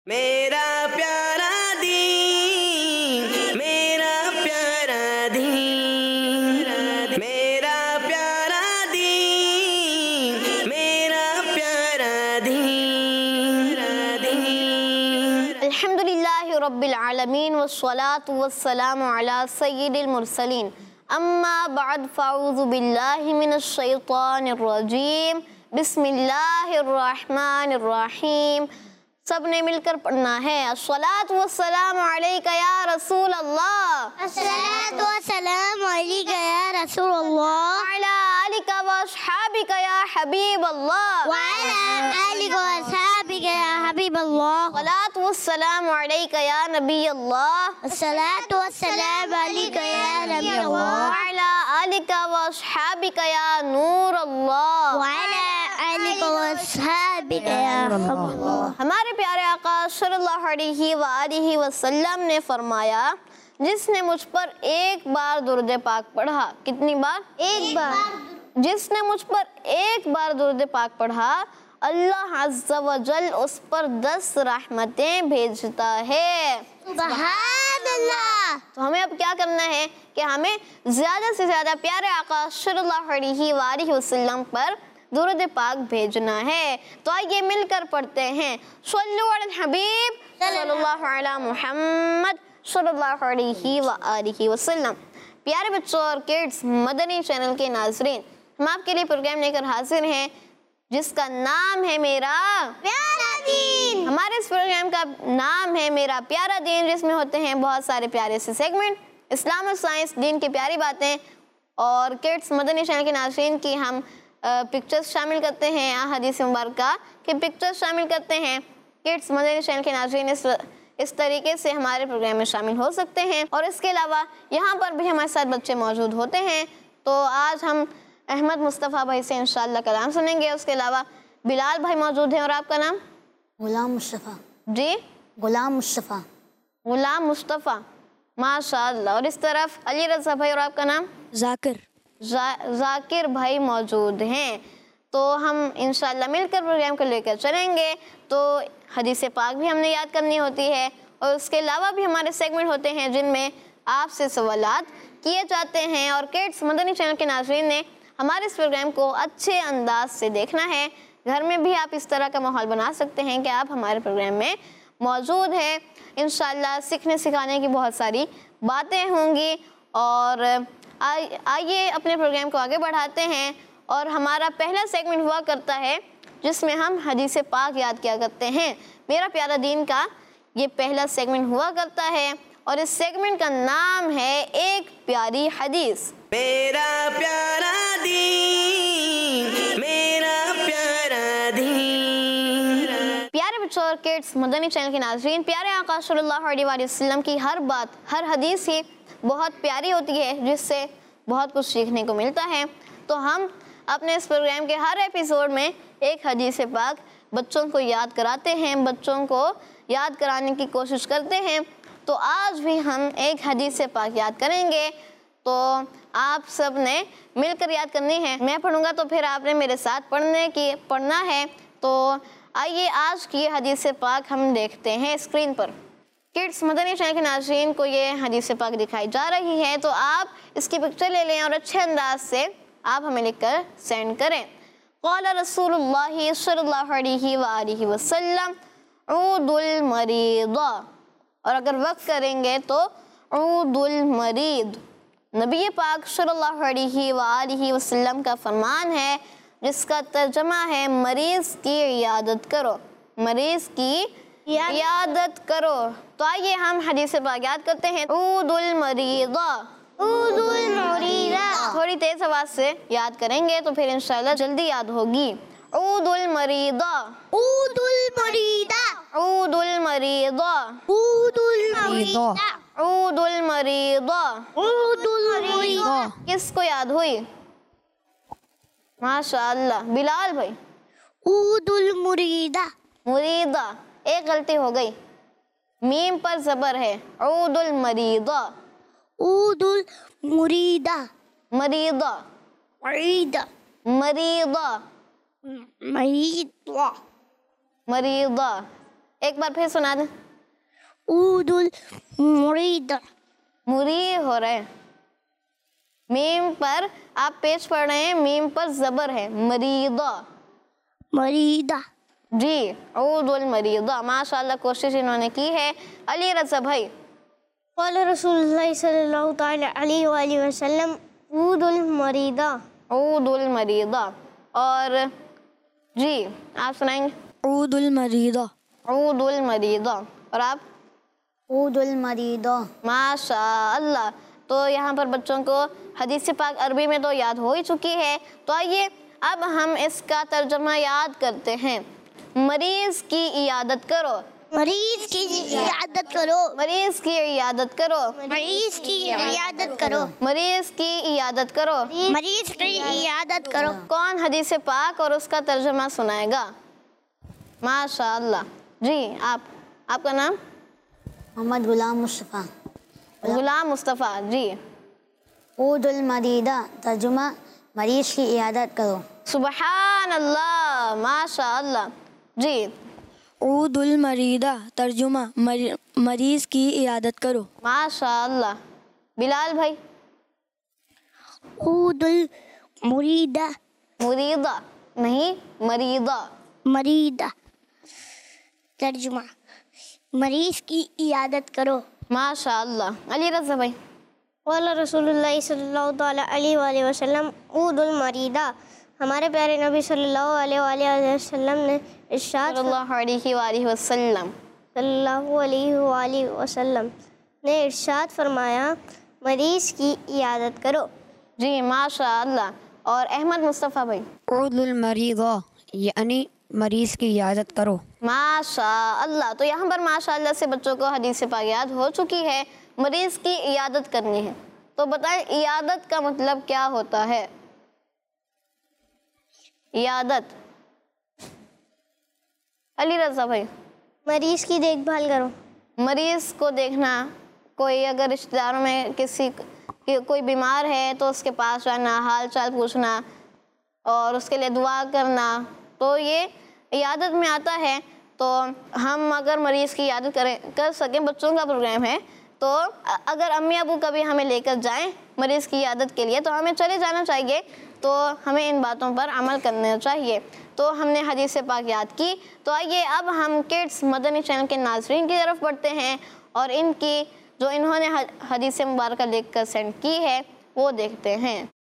मेरा प्यारा दीन, मेरा प्यारा दीन, मेरा प्यारा दीन, मेरा प्यारा दीन। अल्हम्दुलिल्लाहि रब्बिल आलमीन वस्सलातु वस्सलामु अला सय्यिदिल मुरसलीन अम्मा बअद फ़अऊज़ु बिल्लाहि मिनश शैतानिर रजीम बिस्मिल्लाहिर रहमानिर रहीम। सब ने मिलकर पढ़ना है। अस्सलातु वस्सलामु अलैका या रसूल अल्लाह, अस्सलातु वस्सलामु अलैका या रसूल अल्लाह, अला आलिका व अस्हाबिका या हबीब अल्लाह, व अला आलिका व अस्हाबिका या हबीब अल्लाह। अस्सलातु वस्सलामु अलैका या नबी अल्लाह, अस्सलातु वस्सलामु अलैका या नबी अल्लाह, व अला आलिका व अस्हाबिका या नूर अल्लाह, व अला आलिका व अस्हाबिका या नूर अल्लाह। हमारे प्यारे आका सल्लल्लाहु अलैहि व आलिहि वसल्लम ने फरमाया, जिसने मुझ पर एक बार दुरूद पाक पढ़ा, कितनी बार? एक बार। जिसने मुझ पर एक बार दुरूद पाक पढ़ा, अल्लाह अज़्ज़ा व जल उस पर 10 रहमतें भेजता है। सुभान अल्लाह। तो हमें अब क्या करना है कि हमें ज़्यादा से ज़्यादा प्यारे आका सल्लल्लाहु अलैहि व आलिहि वसल्लम पर दुरूद पाक भेजना है। तो आइए मिलकर पढ़ते हैं। सल्लु अलल हबीब सल्लल्लाहु अला मुहम्मद सल्लल्लाहु अलैहि व आलिहि वसल्लम। प्यारे बच्चों और किड्स, मदनी चैनल के नाज़रीन, हम आपके लिए प्रोग्राम लेकर हाजिर हैं जिसका नाम है मेरा प्यारा दीन। हमारे इस प्रोग्राम का नाम है मेरा प्यारा दीन, जिसमें होते हैं बहुत सारे प्यारे से सेगमेंट, इस्लाम और साइंस, दीन की प्यारी बातें, और किड्स मदनी चैनल के नाज़रीन की हम पिक्चर्स शामिल करते हैं, हदीस मुबारक के पिक्चर्स शामिल करते हैं। किड्स मदनी चैनल के नाज़रीन इस तरीके से हमारे प्रोग्राम में शामिल हो सकते हैं। और इसके अलावा यहाँ पर भी हमारे साथ बच्चे मौजूद होते हैं। तो आज हम अहमद मुस्तफ़ा भाई से इंशाअल्लाह कलाम सुनेंगे। उसके अलावा बिलाल भाई मौजूद हैं। और आपका नाम? गुलाम मुस्तफ़ा। जी, गुलाम मुस्तफ़ा। गुलाम मुस्तफ़ा, माशाअल्लाह। और इस तरफ अली रज़ा भाई। और आपका नाम? जाकिर। जाकिर भाई मौजूद हैं। तो हम इंशाअल्लाह मिलकर प्रोग्राम को लेकर चलेंगे। तो हदीस पाक भी हमने याद करनी होती है, और उसके अलावा भी हमारे सेगमेंट होते हैं जिनमें आपसे सवालात किए जाते हैं। और किड्स मदनी चैनल के नाज़रीन ने हमारे इस प्रोग्राम को अच्छे अंदाज से देखना है। घर में भी आप इस तरह का माहौल बना सकते हैं कि आप हमारे प्रोग्राम में मौजूद हैं। इंशाअल्लाह सीखने सिखाने की बहुत सारी बातें होंगी। और आइए अपने प्रोग्राम को आगे बढ़ाते हैं। और हमारा पहला सेगमेंट हुआ करता है जिसमें हम हदीस पाक याद किया करते हैं। मेरा प्यारा दीन का ये पहला सेगमेंट हुआ करता है, और इस सेगमेंट का नाम है एक प्यारी हदीस। मेरा प्यारा दीन, मेरा प्यारा दीन। प्यारे बच्चों और किड्स मदनी चैनल के नाज़रीन, प्यारे आका सल्लल्लाहु अलैहि वसल्लम की हर बात, हर हदीस ही बहुत प्यारी होती है, जिससे बहुत कुछ सीखने को मिलता है। तो हम अपने इस प्रोग्राम के हर एपिसोड में एक हदीस पाक बच्चों को याद कराते हैं, बच्चों को याद कराने की कोशिश करते हैं। तो आज भी हम एक हदीस पाक याद करेंगे। तो आप सब ने मिलकर याद करनी है। मैं पढ़ूंगा तो फिर आपने मेरे साथ पढ़ना है। तो आइए आज की हदीस पाक हम देखते हैं स्क्रीन पर। किड्स मदनी चैनल के नाज़रीन को ये हदीस पाक दिखाई जा रही है, तो आप इसकी पिक्चर ले लें और अच्छे अंदाज से आप हमें लिखकर सेंड करें। क़ाला रसूलुल्लाह सल्लल्लाहु अलैहि व आलिहि वसल्लम ऊदुल मरीद। और अगर वक्त करेंगे तो ऊदुल मरीद। नबी पाक सल्लल्लाहु अलैहि व आलिहि वसल्लम का फरमान है, जिसका तर्जमा है मरीज़ की इयादत करो, मरीज़ की इयादत करो। तो आइए हम हदीस पाक याद करते हैं। ऊदुल मरीद, ऊदुल मरीदा। थोड़ी तेज आवाज से याद करेंगे तो फिर इंशाल्लाह जल्दी याद होगी। ऊदुल मरीदा, ऊदुल मरीदा, ऊदुल मरीदा, ऊदुल मरीदा, ऊदुल मरीदा, ऊदुल मरीदा। किसको याद हुई? माशाअल्लाह, बिलाल भाई। ऊदुल मुरीदा। मुरीदा, एक गलती हो गई, मीम पर जबर है। ऊदुल मरीदा, ऊदुल मुरीदा, मरीदा, मरीदा, मरीदा, मरीदा, मरीदा। एक बार फिर सुना दें। ऊदुल मुरीदा। मुरी हो रहे हैं। मीम पर आप पेज पढ़ रहे हैं, मीम पर जबर है, मरीदा। मरीदा। जी, ऊदुल मरीदा। माशाल्लाह कोशिश इन्होंने की है। अली रज़ा भाई। क़ाल रसूलुल्लाह सल्लल्लाहु तआला अलैहि वसल्लम ऊदुल मरीदा। ऊदुल मरीदा। और जी आप सुनाएंगे। ऊदुल मरीदा। ऊदुल मरीदा। और आप? ऊदुल मरीदा। माशाअल्लाह। तो यहाँ पर बच्चों को हदीस पाक अरबी में तो याद हो ही चुकी है। तो आइए अब हम इसका तर्जुमा याद करते हैं। मरीज की इयादत करो। मरीज की इयादत करो। मरीज की इयादत करो। मरीज की इयादत करो। मरीज की इयादत करो। मरीज की इयादत करो। कौन हदीस पाक और उसका तर्जुमा सुनाएगा? माशाअल्लाह। जी आपका नाम? मोहम्मद गुलाम मुस्तफ़ा। गुलाम मुस्तफ़ा। जी। ऊदुल मरीदा तर्जुमा मरीज की इयादत करो। सुबहान अल्लाह, माशाअल्लाह। जी। ऊदुल मरीदा तर्जुमा मरीज की इयादत करो। माशाअल्लाह। बिलाल भाई। ऊदुल मुरीदा। मुरीदा नहीं, मरीदा। मरीदा तर्जुमा मरीज की इयादत करो। माशाअल्लाह। अली रज़ा भाई। क़ाल रसूलुल्लाह सल्लल्लाहु तआला अलैहि वसल्लम ऊदुल मरीदा। हमारे प्यारे नबी सल्लल्लाहु अलैहि वसल्लम ने इरशाद सल्लल्लाहु अलैहि वसल्लम ने इरशाद फरमाया मरीज की इयादत करो। जी माशाअल्लाह। और अहमद मुस्तफ़ा भाई। ऊदुल मरीदा यानी मरीज की इयादत करो। माशाअल्लाह। तो यहाँ पर माशाअल्लाह से बच्चों को हदीस पाक याद हो चुकी है। मरीज की इयादत करनी है। तो बताएं इयादत का मतलब क्या होता है? इयादत। अली रज़ा भाई। मरीज की देखभाल करो। मरीज को देखना, कोई अगर रिश्तेदारों में कोई बीमार है तो उसके पास जाना, हाल चाल पूछना और उसके लिए दुआ करना, तो ये इयादत में आता है। तो हम अगर मरीज़ की इयादत कर सकें, बच्चों का प्रोग्राम है, तो अगर अम्मी अबू कभी हमें लेकर जाएं मरीज़ की इयादत के लिए तो हमें चले जाना चाहिए। तो हमें इन बातों पर अमल करना चाहिए। तो हमने हदीस पाक याद की। तो आइए अब हम किड्स मदनी चैनल के नाज़रीन की तरफ बढ़ते हैं और इनकी जो इन्होंने हदीस मुबारक लिख कर सेंड की है वो देखते हैं।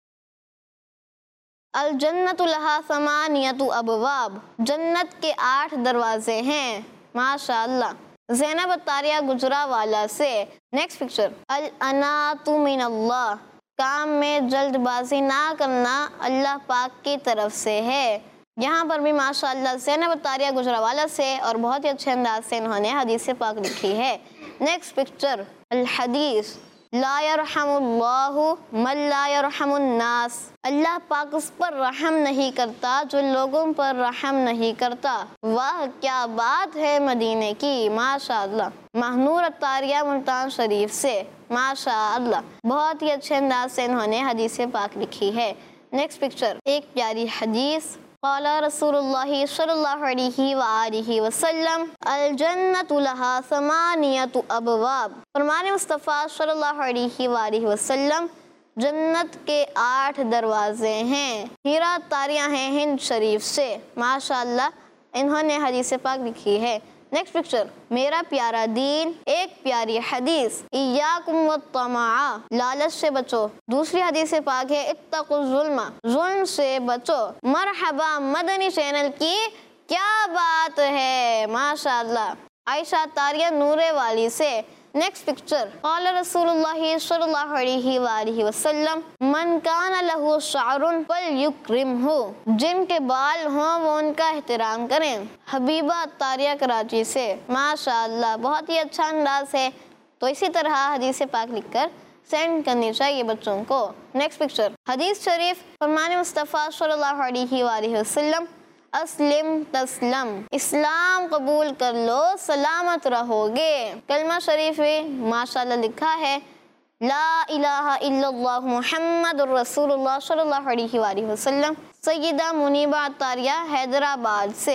अल जन्नतु लहा समानियतु अबवाब। जन्नत के 8 दरवाजे हैं। माशाअल्लाह। ज़ैनब अत्तारिया गुजरावाला से। Next picture. अल अनातु मिनल्लाह। काम में जल्दबाजी ना करना अल्लाह पाक की तरफ से है। यहाँ पर भी माशाअल्लाह ज़ैनब अत्तारिया गुजरावाला से और बहुत ही अच्छे अंदाज से इन्होंने हदीस पाक लिखी है। Next picture. अल हदीस। ला यरहमुल्लाहु मन ला यरहमुन्नास। अल्लाह पाक उस पर रहम नहीं करता जो लोगों पर रहम नहीं करता। वाह क्या बात है मदीने की। माशाअल्लाह। महनूर अत्तारिया मुल्तान शरीफ से। माशाअल्लाह बहुत ही अच्छे अंदाज से इन्होंने हदीस पाक लिखी है। Next picture. एक प्यारी हदीस। क़ाल रसूलुल्लाह सल्लल्लाहु अलैहि वसल्लम अल जन्नतु लहा समानियतु अबवाब। फरमाने मुस्तफ़ा सल्लल्लाहु अलैहि वसल्लम जन्नत के 8 दरवाजे हैं। हीरा अत्तारिया हैं हिंद शरीफ से। माशाअल्लाह इन्होंने हदीस पाक लिखी है। Next picture. मेरा प्यारा दीन। एक प्यारी हदीस। इय्याकुम वत्तमाअ। लालच से बचो। दूसरी हदीस पाक है इत्तकुज़ुल्म। जुल्म से बचो। मरहबा मदनी चैनल की क्या बात है। माशाअल्लाह। आयशा अत्तारिया नूरे वाली से। Next picture. क़ाल रसूलुल्लाह सल्लल्लाहु अलैहि वसल्लम मन कान लहु शअरुन फलयुक्रिमहु। जिनके बाल हों वो उनका एहतराम करें। हबीबा अत्तारिया कराची से। माशाअल्लाह बहुत ही अच्छा अंदाज है। तो इसी तरह हदीस पाक लिखकर सेंड करनी चाहिए बच्चों को। Next picture. हदीस शरीफ। फरमाने मुस्तफ़ा सल्लल्लाहु अलैहि वसल्लम अस्लिम तस्लम। इस्लाम कबूल कर लो सलामत रहोगे। कलमा शरीफ में माशाअल्लाह लिखा है ला इलाहा इल्लल्लाह मुहम्मदुर रसूलुल्लाह सल्लल्लाहु अलैहि वसल्लम। सय्यदा मुनीबा अत्तारिया हैदराबाद से।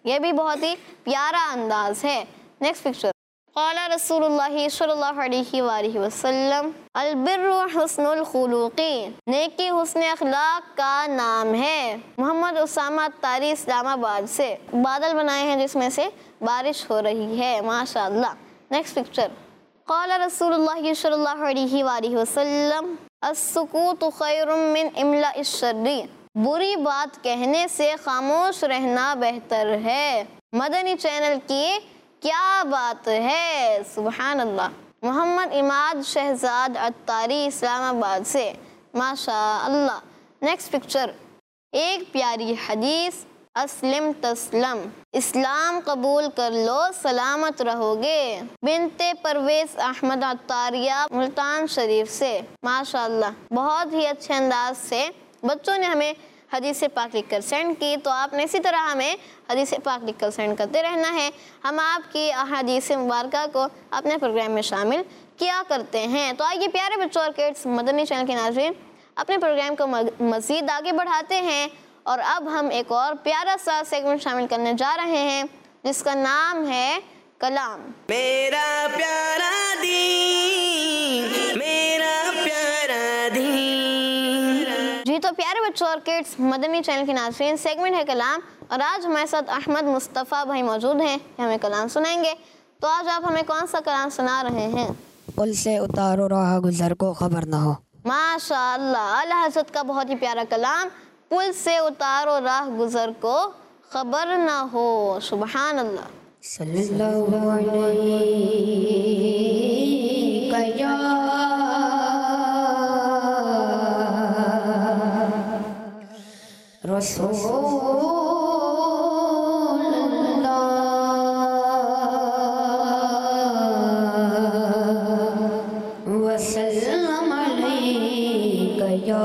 ये भी बहुत ही प्यारा अंदाज है। Next picture. क़ाला रसूलुल्लाह सल्लल्लाहु अलैहि वसल्लम अल बिर्रु हुस्नुल खुलुक़ी, नेकी हुस्न अखलाक का नाम है। मोहम्मद उसामा तारी इस्लामाबाद से। बादल बनाए हैं जिसमें से बारिश हो रही है, माशाअल्लाह। Next picture. क़ाला रसूलुल्लाह सल्लल्लाहु अलैहि वसल्लम अस्सुकूतु खैरुम मिन इमलाइश शर्री, बुरी बात कहने से खामोश रहना बेहतर है। मदनी चैनल की क्या बात है, सुभान अल्लाह। मोहम्मद इमाद शहजाद अत्तारी इस्लामाबाद से, माशा अल्लाह। Next picture. एक प्यारी हदीस, अस्लिम तस्लम, इस्लाम कबूल कर लो सलामत रहोगे। बिनते परवेज अहमद अत्तारिया मुल्तान शरीफ से, माशा अल्लाह। बहुत ही अच्छे अंदाज से बच्चों ने हमें हदीस पाक लिख कर सेंड की, तो आपने इसी तरह हमें हदीस पाक लिख कर सेंड करते रहना है। हम आपकी हदीस मुबारका को अपने प्रोग्राम में शामिल किया करते हैं। तो आइए प्यारे बच्चों और किड्स, मदनी चैनल के नाज़रीन, अपने प्रोग्राम को मज़ीद आगे बढ़ाते हैं और अब हम एक और प्यारा सा सेगमेंट शामिल करने जा रहे हैं जिसका नाम है कलाम। मेरा प्यारा दीन, मेरा प्यारा दीन। जी तो प्यारे बच्चों और किड्स, मदनी चैनल की नाज़रीन, सेगमेंट है कलाम और आज हमारे साथ अहमद मुस्तफ़ा भाई मौजूद हैं, हमें कलाम सुनाएंगे। तो आज आप हमें कौन सा कलाम सुना रहे हैं? पुल से उतारो राह गुजर को खबर ना हो। माशा अल्लाह, आला हज़रत का बहुत ही प्यारा कलाम, पुल से उतारो राह गुजर को खबर ना हो, सुभान अल्लाह। सल्लल्लाहु अलैहि वसल्लम अलैका या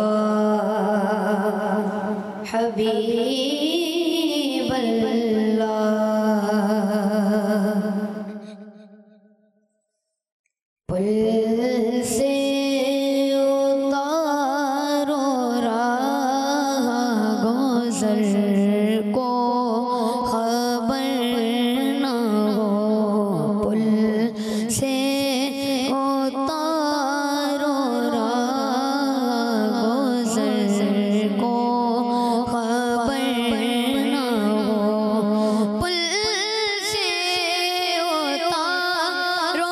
हबीबल्लाह। पुल से उतारो राह गुजर को खबर न हो। पुल से उतारो राह गुजर को खबर न हो। पुल से उतारो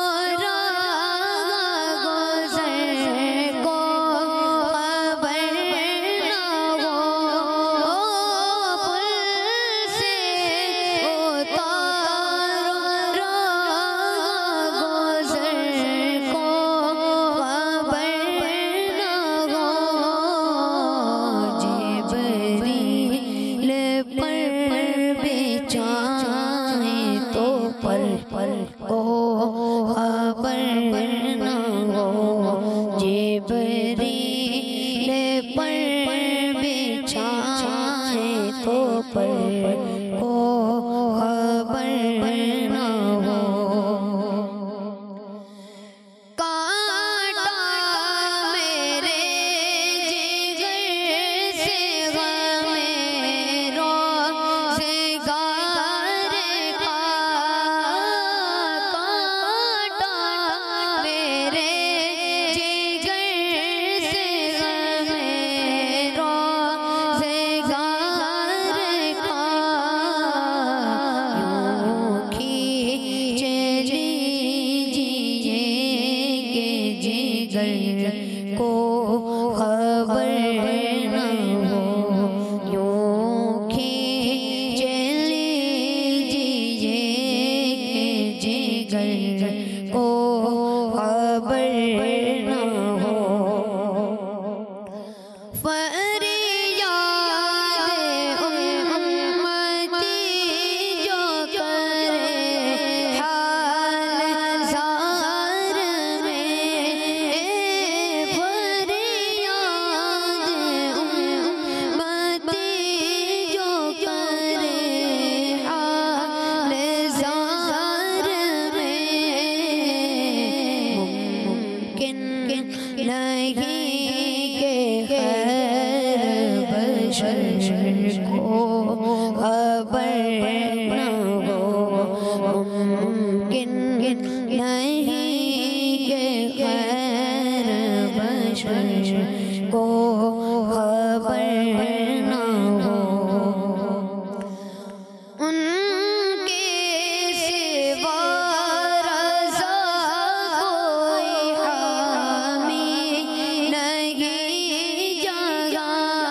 नहीं के खैर बशर को खबर न हो। उनके सिवा रज़ा कोई हामी नहीं जगा।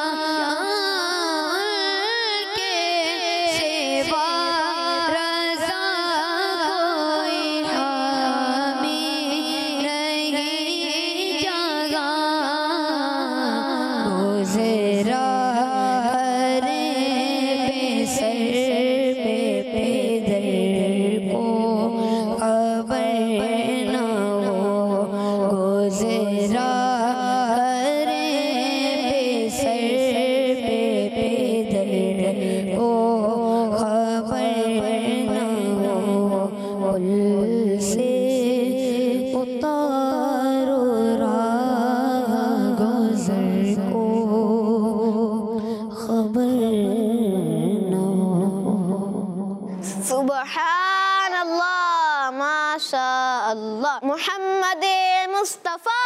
उनके सिवा रज़ा कोई हामी नहीं जगा। गुज़रा हरे बेसर पे पैदल को खबर न हो। गुज़रा हरे बेसर पे पैदल को खबर न हो। पुल से उतारो राह गुज़र को खबर न हो। सुबहान अल्लाह, माशा अल्लाह। मोहम्मद मुस्तफ़ा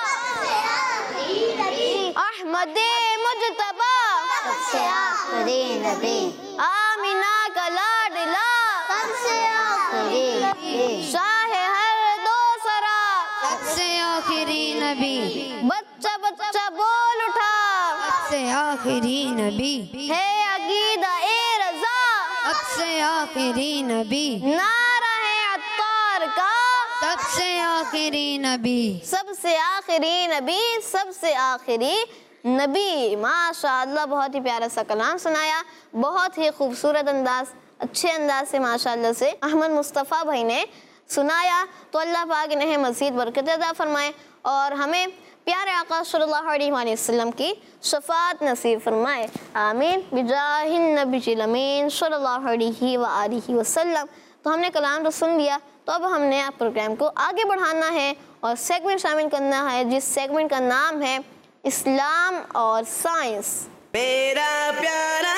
अहमद मुजतबा सबसे आखिरी नबी, आमिना का लाडला सबसे आखिरी नबी, शाह हर दो सरा सबसे आखिरी नबी, बच्चा बच्चा बोल उठा सबसे आखिरी नबी, है अकीदा ए रज़ा सबसे आखिरी नबी, नारा है अत्तार का सबसे आखिरी नबी, सबसे आखिरी नबी, सबसे आखिरी नबी। माशाअल्लाह, बहुत ही प्यारा सा कलाम सुनाया, बहुत ही खूबसूरत अंदाज, अच्छे अंदाज से माशाअल्लाह से अहमद मुस्तफ़ा भाई ने सुनाया। तो अल्लाह पाक इन्हें मज़ीद बरकत अता फरमाए और हमें प्यारे आका सल्लल्लाहु अलैहि वसल्लम की शफ़ाअत नसीब फरमाए। आमीन बिजाहिन नबील अमीन सल्लल्लाहु अलैहि व आलिहि वसल्लम। तो हमने कलाम तो सुन लिया, तो अब हमने आप प्रोग्राम को आगे बढ़ाना है और सेगमेंट शामिल करना है, जिस सेगमेंट का नाम है इस्लाम और साइंस। मेरा प्यारा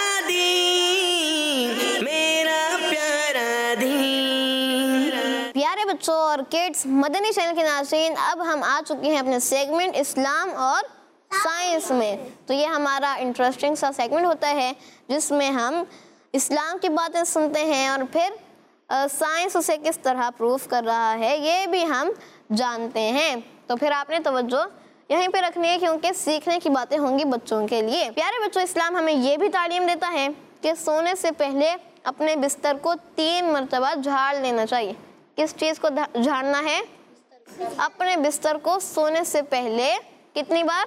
दीन, मेरा प्यारा दीन। प्यारे बच्चों और किड्स, मदनी चैनल के नाज़रीन, अब हम आ चुके हैं अपने सेगमेंट इस्लाम और साइंस में। तो ये हमारा इंटरेस्टिंग सा सेगमेंट होता है जिसमें हम इस्लाम की बातें सुनते हैं और फिर साइंस उसे किस तरह प्रूफ कर रहा है ये भी हम जानते हैं। तो फिर आपने तवज्जो यहीं पे रखनी है क्योंकि सीखने की बातें होंगी बच्चों के लिए। प्यारे बच्चों, इस्लाम हमें ये भी तालीम देता है कि सोने से पहले अपने बिस्तर को 3 मरतबा झाड़ लेना चाहिए। किस चीज़ को झाड़ना है? अपने बिस्तर को सोने से पहले कितनी बार?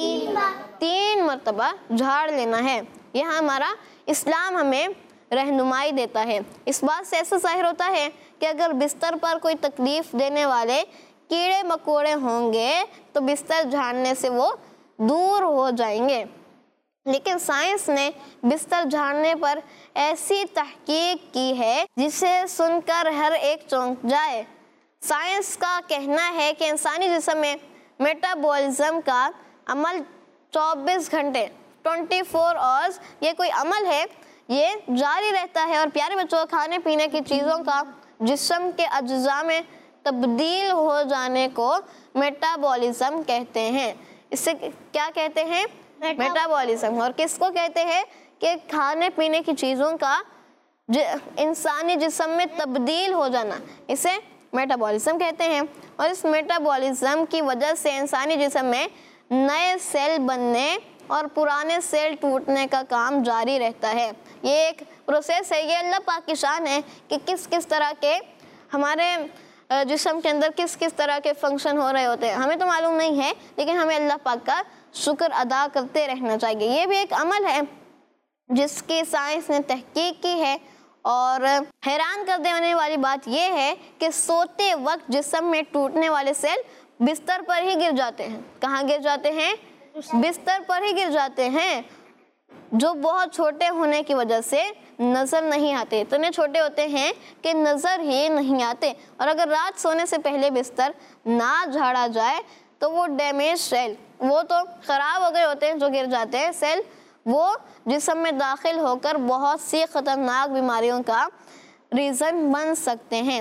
3 मरतबा झाड़ लेना है। यह हमारा इस्लाम हमें रहनुमाई देता है। इस बात से ऐसा ज़ाहिर होता है कि अगर बिस्तर पर कोई तकलीफ़ देने वाले कीड़े मकोड़े होंगे तो बिस्तर झाड़ने से वो दूर हो जाएंगे। लेकिन साइंस ने बिस्तर झाड़ने पर ऐसी तहकीक की है जिसे सुनकर हर एक चौंक जाए। साइंस का कहना है कि इंसानी जिस्म में मेटाबॉलिज्म का अमल 24 घंटे 24 आवर्स ये कोई अमल है, ये जारी रहता है। और प्यारे बच्चों, खाने पीने की चीज़ों का जिस्म के अज्जा में तब्दील हो जाने को मेटाबॉलिज्म कहते हैं। इससे क्या कहते हैं? मेटाबॉलिज्म। और किसको कहते हैं? कि खाने पीने की चीज़ों का इंसानी जिस्म में तब्दील हो जाना, इसे मेटाबॉलिज्म कहते हैं। और इस मेटाबॉलिज्म की वजह से इंसानी जिस्म में नए सेल बनने और पुराने सेल टूटने का काम जारी रहता है। ये एक प्रोसेस है, ये अल्लाह पाक की शान है कि किस किस तरह के हमारे जिस्म के अंदर किस किस तरह के फंक्शन हो रहे होते हैं। हमें तो मालूम नहीं है, लेकिन हमें अल्लाह पाक का शुक्र अदा करते रहना चाहिए। ये भी एक अमल है जिसकी साइंस ने तहकीक की है। और हैरान कर देने वाली बात यह है कि सोते वक्त जिस्म में टूटने वाले सेल बिस्तर पर ही गिर जाते हैं। कहाँ गिर जाते हैं? बिस्तर पर ही गिर जाते हैं, जो बहुत छोटे होने की वजह से नज़र नहीं आते। इतने छोटे होते हैं कि नज़र ही नहीं आते। और अगर रात सोने से पहले बिस्तर ना झाड़ा जाए तो वो डैमेज सेल, वो तो ख़राब हो गए होते हैं जो गिर जाते हैं सेल, वो जिस्म में दाखिल होकर बहुत सी ख़तरनाक बीमारियों का रीज़न बन सकते हैं।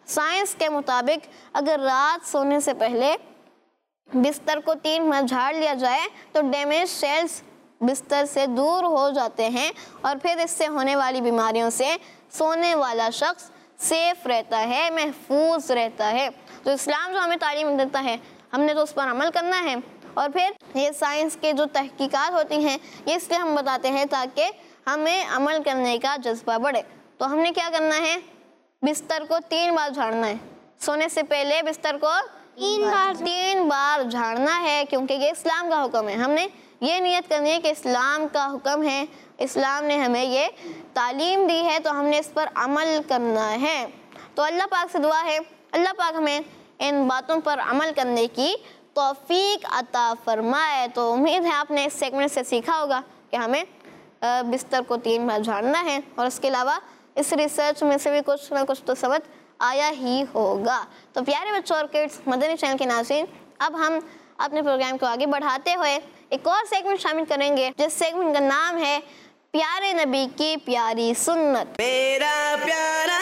साइंस के मुताबिक अगर रात सोने से पहले बिस्तर को 3 मिनट झाड़ लिया जाए तो डैमेज सेल्स बिस्तर से दूर हो जाते हैं और फिर इससे होने वाली बीमारियों से सोने वाला शख्स सेफ रहता है, महफूज रहता है। तो इस्लाम जो हमें तालीम देता है हमने तो उस पर अमल करना है। और फिर ये साइंस के जो तहकीकात होती हैं ये इसलिए हम बताते हैं ताकि हमें अमल करने का जज्बा बढ़े। तो हमने क्या करना है, बिस्तर को 3 बार झाड़ना है। सोने से पहले बिस्तर को 3 बार झाड़ना है, क्योंकि ये इस्लाम का हुक्म है। हमने ये नियत करनी है कि इस्लाम का हुक्म है, इस्लाम ने हमें ये तालीम दी है, तो हमने इस पर अमल करना है। तो अल्लाह पाक से दुआ है अल्लाह पाक हमें इन बातों पर अमल करने की तौफीक अता फरमाए। तो उम्मीद है आपने इस सेगमेंट से सीखा होगा कि हमें बिस्तर को 3 बार झाड़ना है, और इसके अलावा इस रिसर्च में से भी कुछ ना कुछ तो समझ आया ही होगा। तो प्यारे बच्चों और किड्स, मदनी चैनल के नाज़रीन, अब हम अपने प्रोग्राम को आगे बढ़ाते हुए एक और सेगमेंट शामिल करेंगे, जिस सेगमेंट का नाम है प्यारे नबी की प्यारी सुन्नत। मेरा प्यारा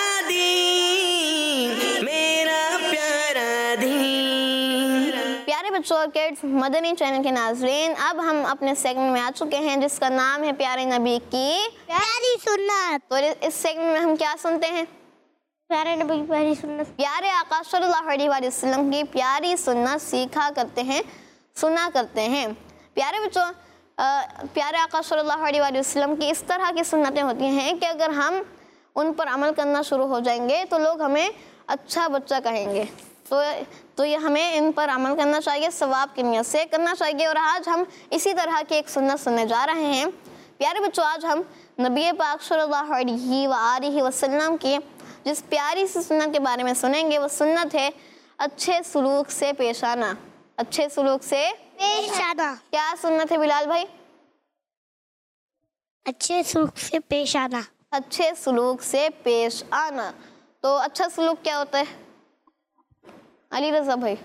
दीन, मेरा प्यारा दीन। प्यारे बच्चों और किड्स, मदनी चैनल के नाज़रीन, अब हम अपने सेगमेंट में आ चुके हैं जिसका नाम है प्यारे नबी की प्यारी सुन्नत। तो इस सेगमेंट में हम क्या सुनते हैं, प्यारे नबी की प्यारी सुन्नत, प्यारे आका सल्लल्लाहु अलैहि वसल्लम की प्यारी सुन्नत सीखा करते हैं, सुना करते हैं। प्यारे बच्चों, प्यारे आका सल्लल्लाहु अलैहि वसल्लम की इस तरह की सुन्नतें होती हैं कि अगर हम उन पर अमल करना शुरू हो जाएंगे तो लोग हमें अच्छा बच्चा कहेंगे। तो ये हमें इन पर अमल करना चाहिए, सवाब की नियत से करना चाहिए। और आज हम इसी तरह की एक सुन्नत सुनने जा रहे हैं। प्यारे बच्चों, आज हम नबी पाक सल्लल्लाहु अलैहि वसल्लम की जिस प्यारी सी सुन्नत के बारे में सुनेंगे वो सुन्नत है अच्छे सलूक से पेश आना। अच्छे सलूक से पेश आना। क्या सुन्नत है बिलाल भाई? अच्छे सलूक से पेश आना। अच्छे सलूक से पेश आना। तो अच्छा सलूक क्या होता है अली रजा भाई?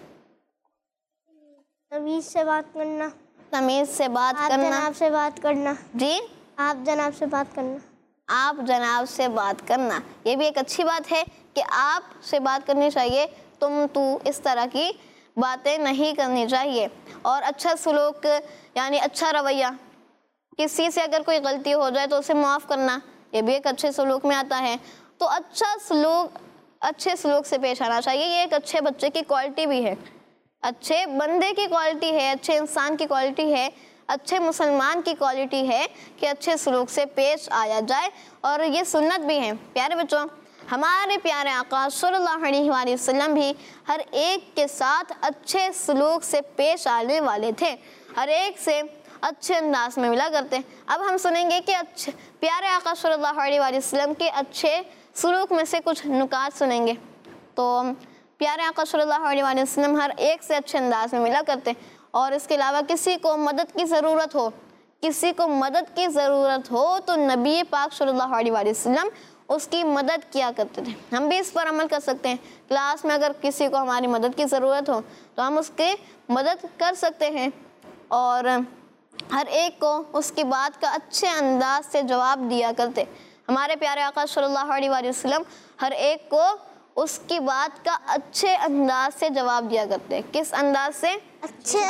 तमीज से बात करना। तमीज से बात आप करना। जनाब से बात करना। जी, आप जनाब से बात करना। आप जनाब से बात करना, ये भी एक अच्छी बात है कि आप से बात करनी चाहिए, तुम तू इस तरह की बातें नहीं करनी चाहिए। और अच्छा सलूक यानी अच्छा रवैया, किसी से अगर कोई गलती हो जाए तो उसे माफ़ करना, ये भी एक अच्छे सलूक में आता है। तो अच्छा सलूक, अच्छे सलूक से पेश आना चाहिए, ये एक अच्छे बच्चे की क्वालिटी भी है, अच्छे बंदे की क्वालिटी है, अच्छे इंसान की क्वालिटी है, अच्छे मुसलमान की क्वालिटी है कि अच्छे सलूक से पेश आया जाए। और ये सुन्नत भी है। प्यारे बच्चों, हमारे प्यारे आका सल्लल्लाहु अलैहि वसल्लम भी हर एक के साथ अच्छे सलूक से पेश आने वाले थे, हर एक से अच्छे अंदाज में मिला करते। अब हम सुनेंगे कि अच्छे प्यारे आका सल्लल्लाहु अलैहि वसल्लम के अच्छे सलूक में से कुछ नुकात सुनेंगे। तो प्यारे आका सल्लल्लाहु अलैहि वसल्लम हर एक से अच्छे अंदाज में मिला करते, और इसके अलावा किसी को मदद की ज़रूरत हो, किसी को मदद की ज़रूरत हो तो नबी पाक सल्लल्लाहु अलैहि वसल्लम उसकी मदद किया करते थे। हम भी इस पर अमल कर सकते हैं। क्लास में अगर किसी को हमारी मदद की ज़रूरत हो तो हम उसकी मदद कर सकते हैं, और हर एक को उसकी बात का अच्छे अंदाज से जवाब दिया करते। हमारे प्यारे आका सल्लल्लाहु अलैहि वसल्लम हर एक को उसकी बात का अच्छे अंदाज से जवाब दिया करते। किस अंदाज से? अच्छे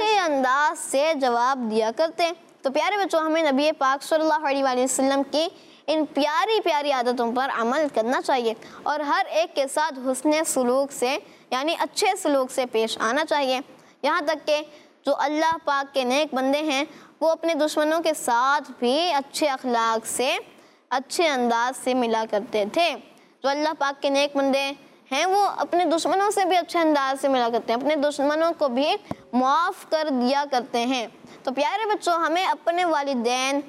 अंदाज से जवाब दिया करते। तो प्यारे बच्चों, हमें नबी पाक सल्लल्लाहु अलैहि वसल्लम की इन प्यारी प्यारी आदतों पर अमल करना चाहिए, और हर एक के साथ हुस्ने सलूक से यानी अच्छे सलूक से पेश आना चाहिए। यहाँ तक कि जो अल्लाह पाक के नेक बंदे हैं वो अपने दुश्मनों के साथ भी अच्छे अखलाक से, अच्छे अंदाज से मिला करते थे। जो अल्लाह पाक के नेक बंदे हैं वो अपने दुश्मनों से भी अच्छे अंदाज से मिला करते हैं, अपने दुश्मनों को भी माफ़ कर दिया करते हैं। तो प्यारे बच्चों, हमें अपने वालिदैन,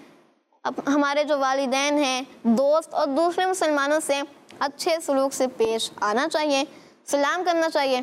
हमारे जो वालिदैन हैं, दोस्त और दूसरे मुसलमानों से अच्छे सलूक से पेश आना चाहिए, सलाम करना चाहिए।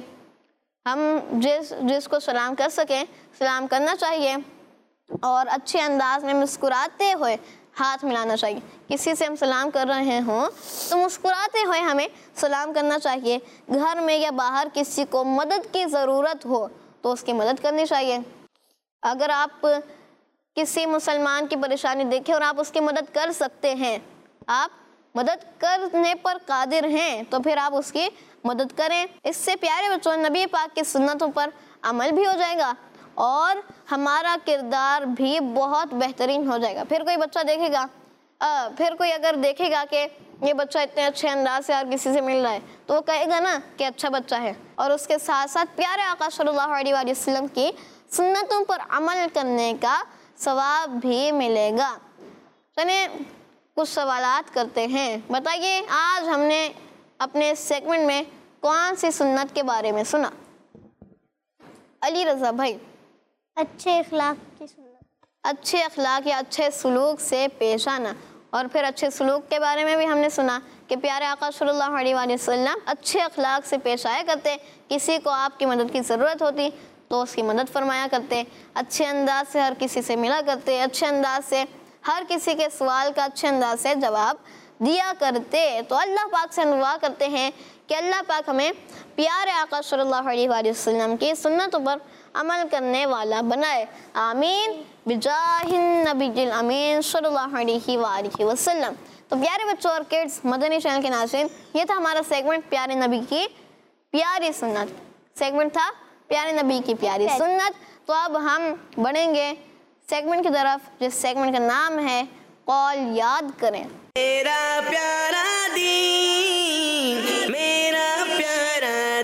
हम जिसको सलाम कर सकें सलाम करना चाहिए, और अच्छे अंदाज में मुस्कुराते हुए हाथ मिलाना चाहिए। किसी से हम सलाम कर रहे हों तो मुस्कुराते हुए हमें सलाम करना चाहिए। घर में या बाहर किसी को मदद की ज़रूरत हो तो उसकी मदद करनी चाहिए। अगर आप किसी मुसलमान की परेशानी देखें और आप उसकी मदद कर सकते हैं, आप मदद करने पर कादिर हैं तो फिर आप उसकी मदद करें। इससे प्यारे बच्चों नबी पाक की सुन्नतों पर अमल भी हो जाएगा और हमारा किरदार भी बहुत बेहतरीन हो जाएगा। फिर कोई बच्चा देखेगा फिर कोई अगर देखेगा कि ये बच्चा इतने अच्छे अंदाज से हर किसी से मिल रहा है तो वो कहेगा ना कि अच्छा बच्चा है, और उसके साथ साथ प्यारे आका सल्लल्लाहु अलैहि वसल्लम की सुन्नतों पर अमल करने का सवाब भी मिलेगा। चलिए कुछ सवालात करते हैं। बताइए आज हमने अपने सेगमेंट में कौन सी सुन्नत के बारे में सुना? अली रज़ा भाई। अच्छे अखलाक की सुन्नत। अच्छे अखलाक या अच्छे सलूक से पेश आना। और फिर अच्छे सलूक के बारे में भी हमने सुना कि प्यारे आका सल्लल्लाहु अलैहि वसल्लम अच्छे अखलाक से पेश आया करते। किसी को आपकी मदद की ज़रूरत होती तो उसकी मदद फरमाया करते, अच्छे अंदाज से हर किसी से मिला करते, अच्छे अंदाज से हर किसी के सवाल का अच्छे अंदाज से जवाब दिया करते। तो अल्लाह पाक से दुआ करते हैं कि अल्लाह पाक हमें प्यारे आका सल्लल्लाहु अलैहि वसल्लम की सुन्नतों पर अमल करने वाला बनाए। आमीन बिजाहिन नबील अमीन सल्लल्लाहु अलैहि वसल्लम। तो प्यारे बच्चों और किड्स, मदनी चैनल के नाज़रीन, ये था हमारा सेगमेंट प्यारे नबी की प्यारी सुन्नत। सेगमेंट था प्यारे नबी की प्यारी सुन्नत। तो अब हम बढ़ेंगे सेगमेंट की तरफ, जिस सेगमेंट का नाम है कॉल याद करें। मेरा प्यारा दीन, मेरा प्यारा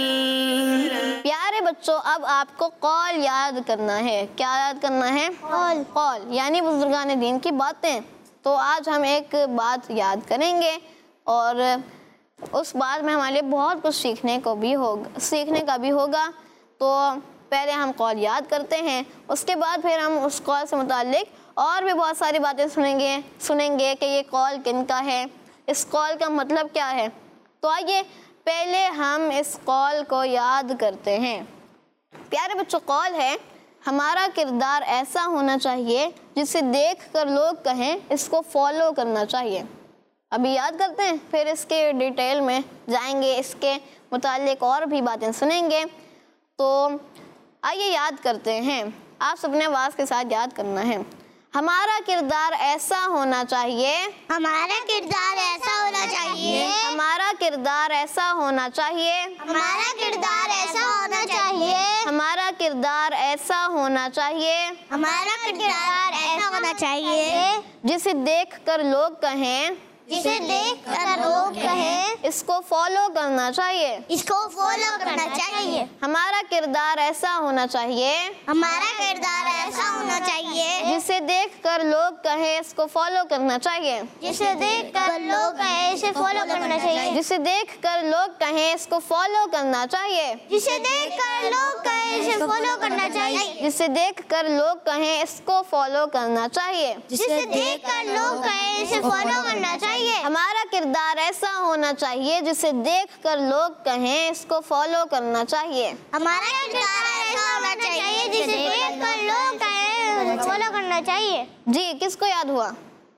दीन। प्यारे बच्चों अब आपको कॉल याद करना है। क्या याद करना है? कॉल यानी बुजुर्गान दीन की बातें। तो आज हम एक बात याद करेंगे और उस बात में हमारे लिए बहुत कुछ सीखने का भी होगा। तो पहले हम कॉल याद करते हैं, उसके बाद फिर हम उस कॉल से मुताल्लिक और भी बहुत सारी बातें सुनेंगे कि ये कॉल किनका है, इस कॉल का मतलब क्या है। तो आइए पहले हम इस कॉल को याद करते हैं। प्यारे बच्चों कॉल है, हमारा किरदार ऐसा होना चाहिए जिसे देखकर लोग कहें इसको फॉलो करना चाहिए। अभी याद करते हैं, फिर इसके डिटेल में जाएंगे, इसके मुताल्लिक और भी बातें सुनेंगे। तो आइए याद करते हैं। आप सबने आवाज़ के साथ याद करना है। हमारा किरदार ऐसा होना चाहिए, हमारा किरदार ऐसा होना चाहिए, हमारा किरदार ऐसा होना चाहिए, हमारा किरदार ऐसा होना चाहिए, हमारा किरदार ऐसा होना चाहिए, हमारा किरदार ऐसा होना चाहिए जिसे देखकर लोग कहें, जिसे देखकर लोग कहें इसको फॉलो करना चाहिए, इसको फॉलो करना चाहिए। हमारा किरदार ऐसा होना चाहिए, हमारा किरदार ऐसा होना चाहिए जिसे देखकर लोग कहें इसको फॉलो करना चाहिए, जिसे देखकर लोग कहें इसे फॉलो करना चाहिए, जिसे देखकर लोग कहें इसको फॉलो करना चाहिए, जिसे देखकर लोग कहें इसे फॉलो करना चाहिए, जिसे देखकर लोग कहें इसको फॉलो करना चाहिए, जिसे देखकर लोग कहें इसे फॉलो करना चाहिए। हमारा किरदार ऐसा होना चाहिए जिसे देखकर लोग कहें इसको फॉलो करना चाहिए, हमारा किरदार ऐसा होना चाहिए जिसे देखकर लोग कहें फॉलो करना चाहिए। जी किसको याद हुआ?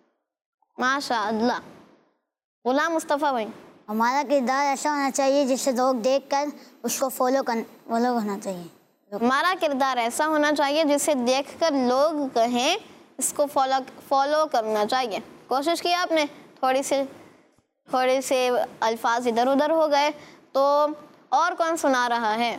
माशाअल्लाह, गुलाम मुस्तफ़ा भाई। हमारा किरदार ऐसा होना चाहिए जिसे लोग देखकर उसको फॉलो करना चाहिए। हमारा किरदार ऐसा होना चाहिए जिसे देखकर लोग कहें इसको फॉलो करना चाहिए। कोशिश की आपने? थोड़े से अल्फाज इधर उधर हो गए। तो और कौन सुना रहा है?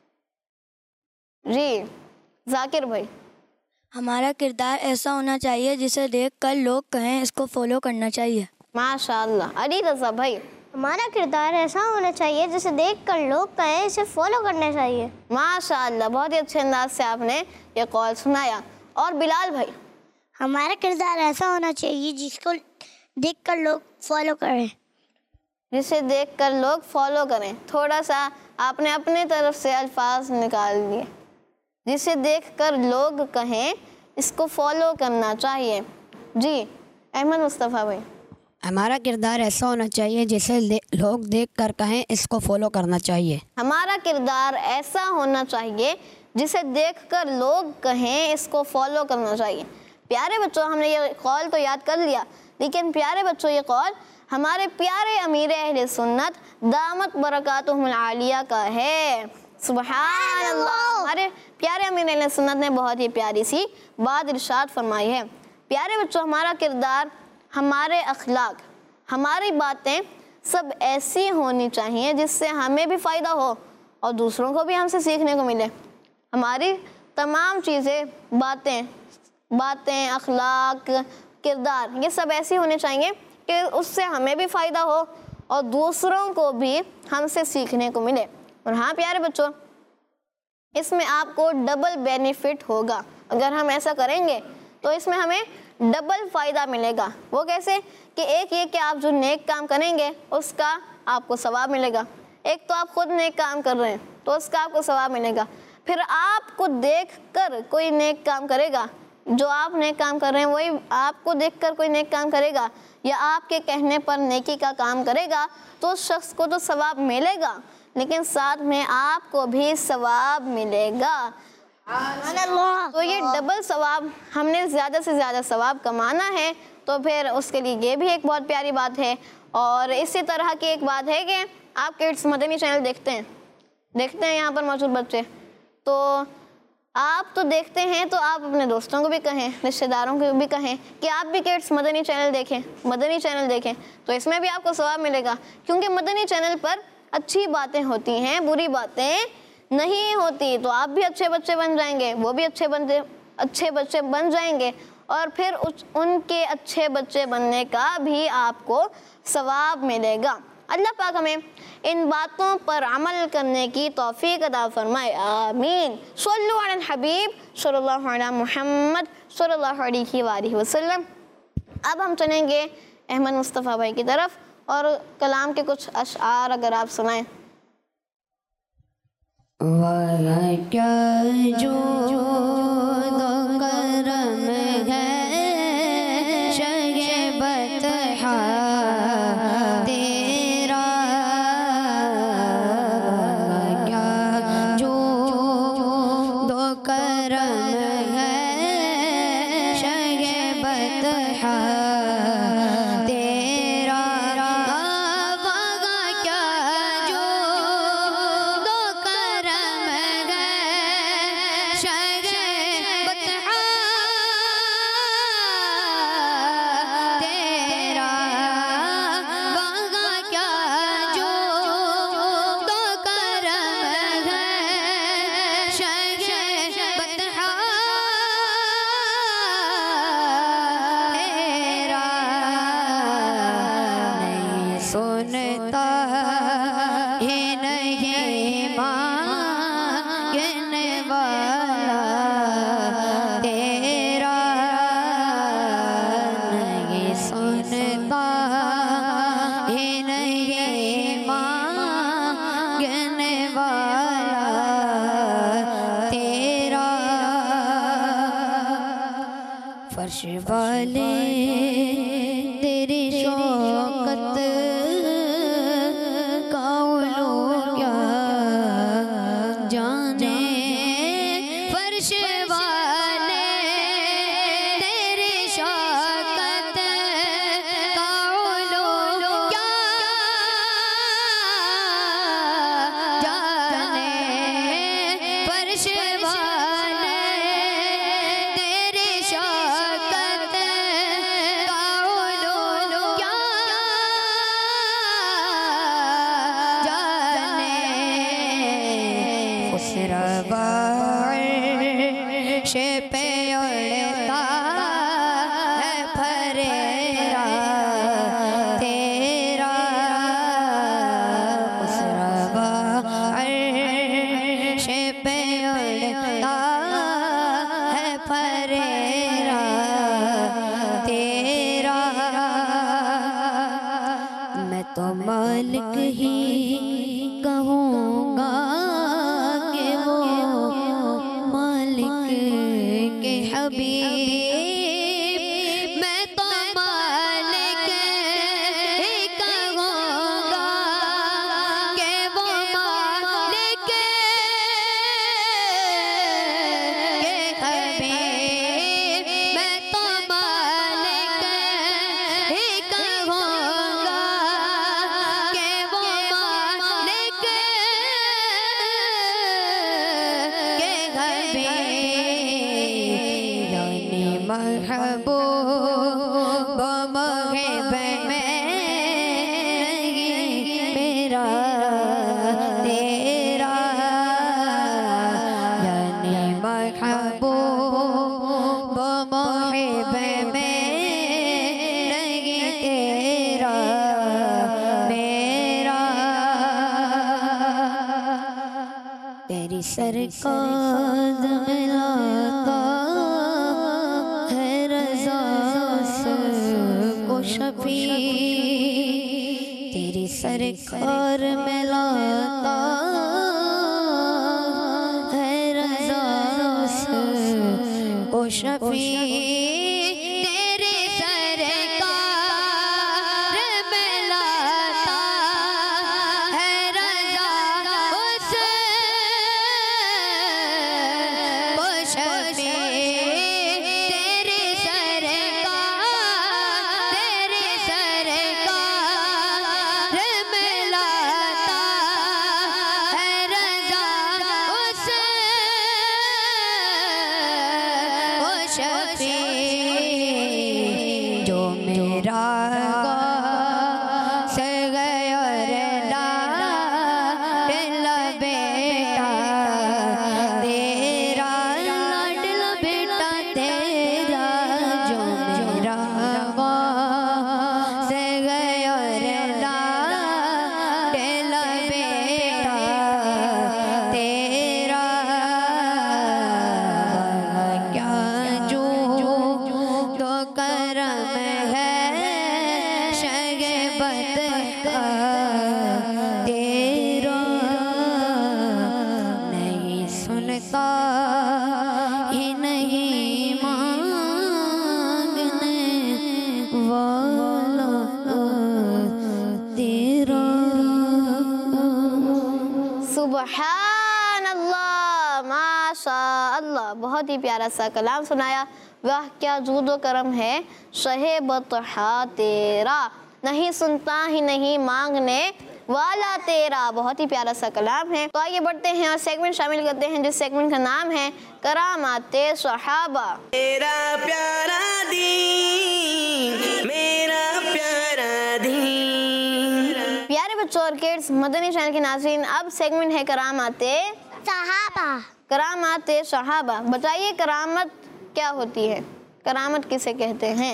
जी जाकिर भाई। हमारा किरदार ऐसा होना चाहिए जिसे देखकर लोग कहें इसको फॉलो करना चाहिए। माशाअल्लाह। अली रज़ा भाई। हमारा किरदार ऐसा होना चाहिए जिसे देखकर लोग कहें इसे फॉलो करना चाहिए। माशाअल्लाह, बहुत ही अच्छे अंदाज से आपने ये कॉल सुनाया। और बिलाल भाई। हमारा किरदार ऐसा होना चाहिए जिसको देखकर लोग फॉलो करें, जिसे देखकर लोग फॉलो करें। थोड़ा सा आपने अपने तरफ से अल्फाज निकाल दिए। जिसे देखकर लोग कहें इसको फॉलो करना चाहिए। जी अहमद मुस्तफ़ा भाई। हमारा किरदार ऐसा होना चाहिए जिसे लोग देखकर कहें इसको फॉलो करना चाहिए। हमारा किरदार ऐसा होना चाहिए जिसे देखकर लोग कहें इसको फॉलो करना चाहिए। प्यारे बच्चों, हमने ये कॉल तो याद कर लिया, लेकिन प्यारे बच्चों ये कॉल हमारे प्यारे अमीर अहले सुन्नत दामत बरकातुहुल आलिया का है। सुभान अल्लाह। हमारे प्यारे अमीर अहले सुन्नत ने बहुत ही प्यारी सी बात इरशाद फरमाई है। प्यारे बच्चों, हमारा किरदार, हमारे अखलाक, हमारी बातें सब ऐसी होनी चाहिए जिससे हमें भी फ़ायदा हो और दूसरों को भी हमसे सीखने को मिले। हमारी तमाम चीज़ें, बातें, अखलाक, किरदार, ये सब ऐसी होने चाहिए कि उससे हमें भी फ़ायदा हो और दूसरों को भी हमसे सीखने को मिले। और हाँ प्यारे बच्चों, इसमें आपको डबल बेनिफिट होगा। अगर हम ऐसा करेंगे तो इसमें हमें डबल फ़ायदा मिलेगा। वो कैसे कि एक ये कि आप जो नेक काम करेंगे उसका आपको सवाब मिलेगा। एक तो आप खुद नेक काम कर रहे हैं तो उसका आपको सवाब मिलेगा। फिर आपको देखकर कोई नेक काम करेगा, जो आप नेक काम कर रहे हैं वही आपको देखकर कोई नेक काम करेगा या आपके कहने पर नेकी का काम करेगा, तो उस शख्स को तो सवाब मिलेगा, लेकिन साथ में आपको भी सवाब मिलेगा। तो ये डबल सवाब, हमने ज़्यादा से ज़्यादा सवाब कमाना है तो फिर उसके लिए ये भी एक बहुत प्यारी बात है। और इसी तरह की एक बात है कि आप किड्स मदनी चैनल देखते हैं यहाँ पर मौजूद बच्चे, तो आप तो देखते हैं तो आप अपने दोस्तों को भी कहें, रिश्तेदारों को भी कहें कि आप भी किड्स मदनी चैनल देखें, तो इसमें भी आपको सवाब मिलेगा। क्योंकि मदनी चैनल पर अच्छी बातें होती हैं, बुरी बातें नहीं होती। तो आप भी अच्छे बच्चे बन जाएंगे, वो भी अच्छे बच्चे बन जाएंगे और फिर उनके अच्छे बच्चे बनने का भी आपको सवाब मिलेगा। अल्लाह पाक हमें इन बातों पर अमल करने की तौफीक अता फरमाए, आमीन। सल्लु अलल हबीब सल्लल्लाहु अलैहि मुहम्मद सल्लल्लाहु अलैहि वसल्लम। अब हम चलेंगे अहमद मुस्तफ़ा भाई की तरफ और कलाम के कुछ अशआर अगर आप सुनाएं। वाह क्या जो करम है शगे बतहा तेरा, क्या जो दो करम है शगे बतहा तेरा, वागा क्या जो दो करम है शगे बतहा तेरा, वागा क्या जो दो करम है शगे बतहा तेरा, नहीं सुनता है नहीं मांगने वाला तेरा, नहीं सुनता है नहीं मांगने वाला तेरा, फर्श वाले तेरी शौकत का उलू क्या जाने, फर्श वाले तेरी शौकत का उलू क्या जाने, फर्श वाले तेरी शौकत का उलू क्या जाने, खुसरवा अर्श पे उड़ता है फरेरा तेरा, खुसरवा अर्श पे उड़ता है फरेरा तेरा, मैं तो मालिक ही कहूँगा कि वो मालिक के हबीब, मैं तो मालिक ही कहूँगा कि वो मालिक के हबीब, मैं तो मालिक ही कहूँगा कि वो मालिक के हबीब, यानी महबूब महब में तेरी सरकार मिलाता है रज़ा से को शफी, तेरी सरकार मिलाता है रज़ा से को शफी, तेरी सरकार मिलाता है रज़ा से को शफी, तेरी सरकार मिलाता है रज़ा से को शफी, जो मेरा से गया रे लाडला बेटा तेरा, लाडला बेटा तेरा, जो मेरा से गया रे लाडला बेटा तेरा, क्या जो तो करम है शगबत का तेरा, नहीं सुनता ही नहीं मांगने वाला तेरा। सुबहान अल्लाह, माशा अल्लाह, बहुत ही प्यारा सा कलाम सुनाया। वाह क्या जूदो करम है शहे बतहा तेरा, नहीं सुनता ही नहीं मांगने वाला तेरा, बहुत ही प्यारा सा कलाम है। तो आइए बढ़ते हैं और सेगमेंट शामिल करते हैं, जिस सेगमेंट का नाम है करामाते सहाबा। मेरा प्यारा दीन, मेरा प्यारा दीन। प्यारे बच्चों और किड्स, मदनी चैनल के नाज़रीन, अब सेगमेंट है करामाते सहाबा। करामाते सहाबा। बताइए करामत क्या होती है, करामत किसे कहते हैं?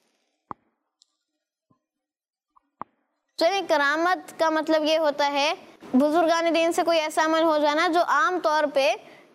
चलिए, करामत का मतलब ये होता है बुजुर्गान दीन से कोई ऐसा अमल हो जाना जो आम तौर पे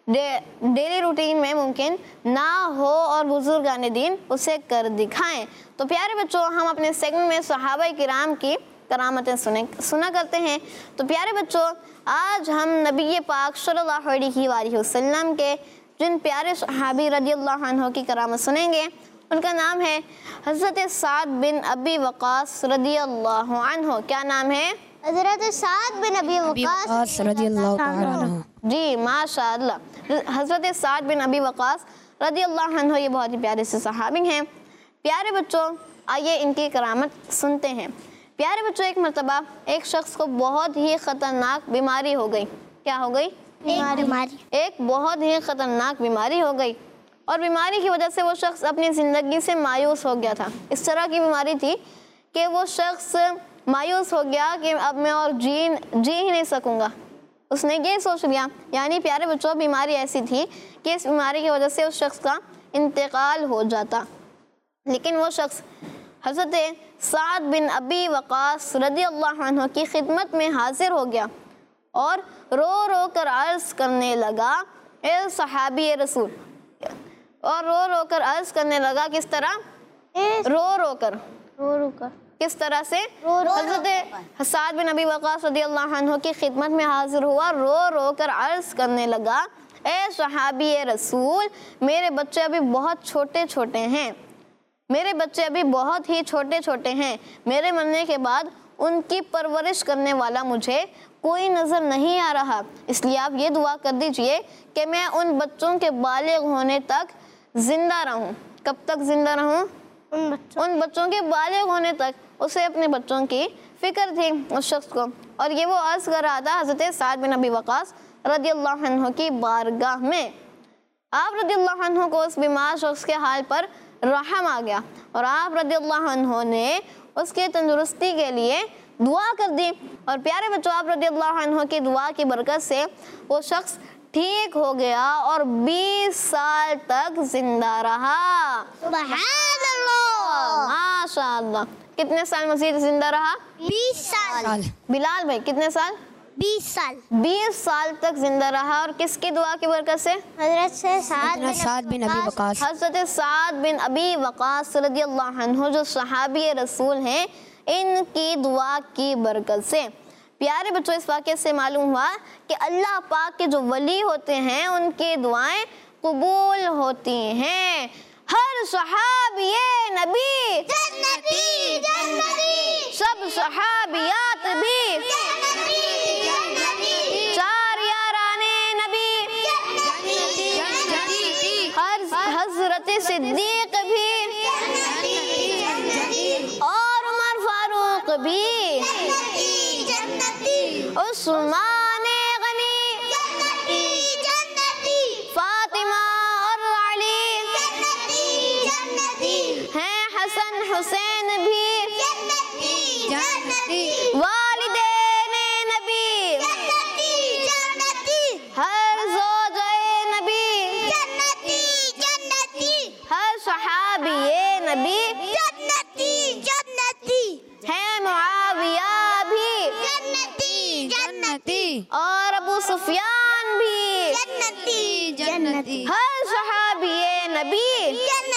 डेली रूटीन में मुमकिन ना हो और बुजुर्गान दीन उसे कर दिखाएं। तो प्यारे बच्चों, हम अपने सेगमेंट में सहाबा किराम की करामतें सुना करते हैं। तो प्यारे बच्चों, आज हम नबी पाक सल्लल्लाहु अलैहि वसल्लम के जिन प्यारे सहाबी रज़ियल्लाहु अन्हु की करामत सुनेंगे, उनका नाम है हज़रत साद बिन अबी वक़ास रज़ियल्लाहु अन्हु। क्या नाम है? हज़रत साद बिन अबी वक़ास रज़ियल्लाहु ताला अन्हु। जी माशाअल्लाह, हज़रत साद बिन अबी वक़ास रज़ियल्लाहु अन्हु ये बहुत ही प्यारे से सहाबी हैं। प्यारे बच्चों, आइए इनकी करामत सुनते हैं। प्यारे बच्चों, एक मरतबा एक शख्स को बहुत ही ख़तरनाक बीमारी हो गई। क्या हो गई? बीमारी। एक बहुत ही ख़तरनाक बीमारी हो गई और बीमारी की वजह से वो शख्स अपनी ज़िंदगी से मायूस हो गया था। इस तरह की बीमारी थी कि वो शख्स मायूस हो गया कि अब मैं और जी ही नहीं सकूँगा। उसने ये सोच लिया, यानी प्यारे बच्चों, बीमारी ऐसी थी कि इस बीमारी की वजह से उस शख्स का इंतकाल हो जाता। लेकिन वो शख्स हज़रत साद बिन अबी वक़ास रज़ियल्लाहु अन्हु की खिदमत में हाजिर हो गया और रो रो कर अर्ज़ करने लगा, ए सहाबी रसूल, और रो रो कर अर्ज़ करने लगा। किस तरह? रो रो कर किस तरह से? हज़रत साद बिन अबी वक़ास रज़ियल्लाहु अन्हु की खिदमत में हाजिर हुआ, रो रो कर अर्ज़ करने लगा, ए सहाबी रसूल, मेरे बच्चे अभी बहुत छोटे छोटे हैं, मेरे बच्चे अभी बहुत ही छोटे छोटे हैं। मेरे मरने के बाद उनकी परवरिश करने वाला मुझे कोई नज़र नहीं आ रहा, इसलिए आप ये दुआ कर दीजिए कि मैं उन बच्चों के बालिग होने तक ज़िंदा रहूं। कब तक ज़िंदा रहूं? उन बच्चों के बालिग होने तक। उसे अपने बच्चों की फ़िक्र थी उस शख्स को, और ये वो अर्ज़ कर रहा था हज़रत साद बिन अबी वक़ास रज़ियल्लाहु अन्हु की बारगाह में। आप रज़ियल्लाहु अन्हु को उस बीमार शख्स के हाल पर रहम आ गया और आप रज़ियल्लाहु अन्हु ने उसके तंदुरुस्ती के लिए दुआ कर दी। और प्यारे बच्चों, आप रज़ियल्लाहु अन्हु की दुआ की बरकत से वो शख्स ठीक हो गया और 20 साल तक जिंदा रहा। माशाअल्लाह। कितने साल मजीद जिंदा रहा? 20 साल। बिलाल भाई कितने साल? 20 साल 20 साल तक जिंदा रहा। और किसकी दुआ की बरकत से? हजरत साद बिन अबी वक़ास। हज़रत साद बिन अबी वक़ास रज़ियल्लाहु अन्हु जो सहाबी रसूल हैं, इनकी दुआ की बरकत से। प्यारे बच्चों, इस वाक़े से मालूम हुआ कि अल्लाह पाक के जो वली होते हैं उनकी दुआएं कबूल होती हैं। हर सहाबिये नबी जन्नती जन्नती, सब सहाबियात भी जन्नती जन्नती, चार याराने नबी हर हज़रत सिद्दीक भी और उमर फारूक भी, उस्मान गनी, फातिमा और अली हैं, हसन हुसैन भी, वालिदैन नबी, हर ज़ौजाए नबी, हर सहाबिये नबी हैं, मुआविया भी और अबू सुफियान भी जन्नती, हर सहाबिये नबी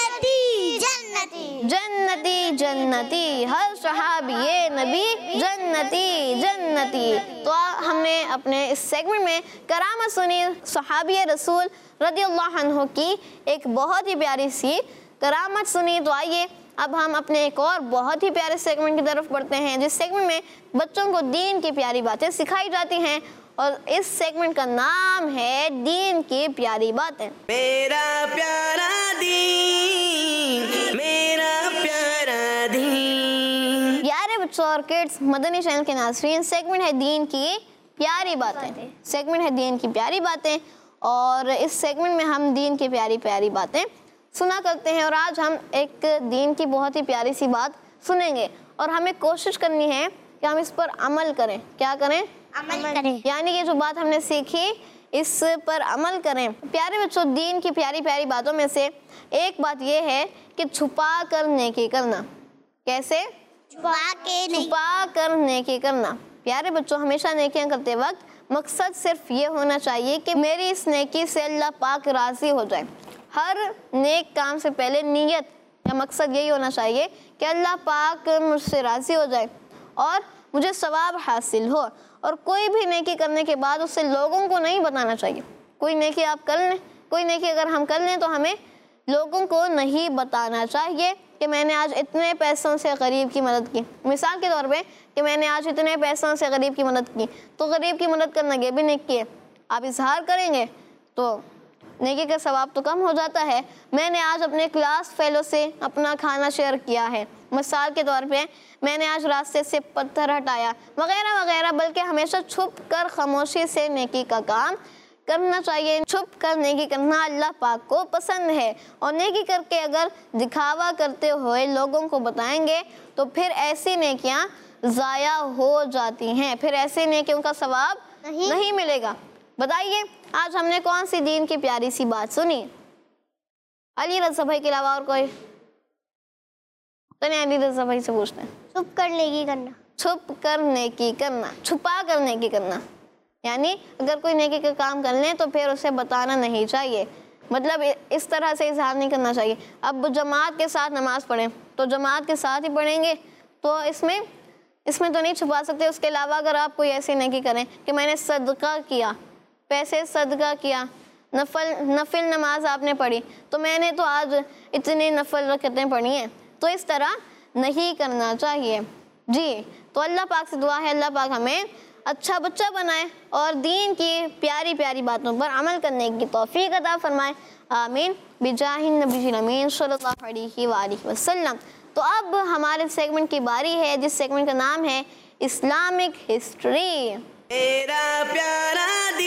जन्नती जन्नती, हर सहाबिये नबी जन्नती जन्नती। तो हमने अपने इस सेगमेंट में करामत सुनी सहाबिये रसूल रज़ियल्लाहु अन्हु की, एक बहुत ही प्यारी सी करामत सुनी। तो आइए अब हम अपने एक और बहुत ही प्यारे सेगमेंट की तरफ बढ़ते हैं, जिस सेगमेंट में बच्चों को दीन की प्यारी बातें सिखाई जाती हैं, और इस सेगमेंट का नाम है दीन की प्यारी बातें। मेरा प्यारा दीन, मेरा प्यारा दीन। प्यारे बच्चों और किड्स, मदनी चैनल के नाज़रीन, सेगमेंट है दीन की प्यारी बातें। सेगमेंट है दीन की प्यारी बातें, और इस सेगमेंट में हम दीन की प्यारी प्यारी बातें सुना करते हैं। और आज हम एक दीन की बहुत ही प्यारी सी बात सुनेंगे, और हमें कोशिश करनी है कि हम इस पर अमल करें। क्या करें? अमल करें। यानी ये जो बात हमने सीखी इस पर अमल करें। प्यारे बच्चों, दीन की प्यारी प्यारी बातों में से एक बात ये है कि छुपा कर नेकी करना। कैसे? छुपा कर नेकी करना। प्यारे बच्चों, हमेशा नेकियां करते वक्त मकसद सिर्फ ये होना चाहिए कि मेरी इस नेकी से अल्लाह पाक राज़ी हो जाए। हर नेक काम से पहले नीयत या मकसद यही होना चाहिए कि अल्लाह पाक मुझसे राज़ी हो जाए और मुझे सवाब हासिल हो। और कोई भी नेकी करने के बाद उससे लोगों को नहीं बताना चाहिए। कोई नेकी आप कर लें, कोई नेकी अगर हम कर लें तो हमें लोगों को नहीं बताना चाहिए कि मैंने आज इतने पैसों से गरीब की मदद की। मिसाल के तौर पे कि मैंने आज इतने पैसों से गरीब की मदद की, तो गरीब की मदद करना ये भी नेकी है। आप इजहार करेंगे तो नेकी का सवाब तो कम हो जाता है। मैंने आज अपने क्लास फेलो से अपना खाना शेयर किया है, मिसाल के तौर पे मैंने आज रास्ते से पत्थर हटाया, वगैरह वगैरह। बल्कि हमेशा छुप कर खामोशी से नेकी का काम करना चाहिए। छुप कर नेकी करना अल्लाह पाक को पसंद है, और नेकी करके अगर दिखावा करते हुए लोगों को बताएंगे तो फिर ऐसी नेकियां ज़ाया हो जाती हैं, फिर ऐसी नेकियों का सवाब नहीं मिलेगा। बताइए आज हमने कौन सी दीन की प्यारी सी बात सुनी? अली रज़ा भाई के अलावा और कोई? तो नहीं, अली रज़ा भाई से पूछते हैं। छुप कर नेकी करना। छुप कर नेकी करना, छुपा कर नेकी करना, यानी अगर कोई नेकी का काम कर ले तो फिर उसे बताना नहीं चाहिए। मतलब इस तरह से इजहार नहीं करना चाहिए। अब जमात के साथ नमाज पढ़ें तो जमात के साथ ही पढ़ेंगे, तो इसमें तो नहीं छुपा सकते। उसके अलावा अगर आप कोई ऐसी नेकी करें कि मैंने सदका किया, पैसे सदका किया, नफिल नमाज आपने पढ़ी, तो मैंने तो आज इतनी नफल रकअतें पढ़ी हैं, तो इस तरह नहीं करना चाहिए जी। तो अल्लाह पाक से दुआ है अल्लाह पाक हमें अच्छा बच्चा बनाए और दीन की प्यारी प्यारी बातों पर अमल करने की तौफीक अता फरमाए। आमीन बिजाहिन नबी अमीन सल्लल्लाहु अलैहि वसल्लम। तो अब हमारे सेगमेंट की बारी है, जिस सेगमेंट का नाम है इस्लामिक हिस्ट्री। मेरा प्यारा